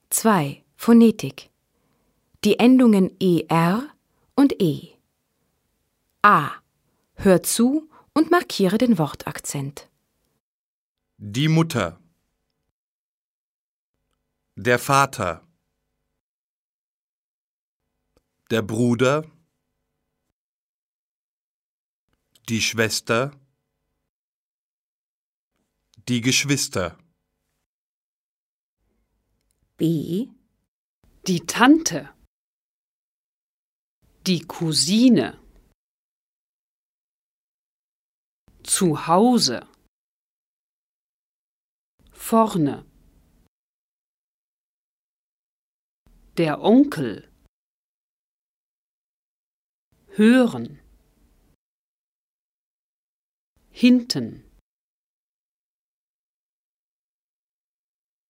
2. Phonetik. Die Endungen ER und E. A. Hör zu und markiere den Wortakzent. Die Mutter. Der Vater. Der Bruder. Die Schwester. Die Geschwister. B. Die Tante. Die Cousine. Zu Hause. Vorne. Der Onkel. Hören. Hinten.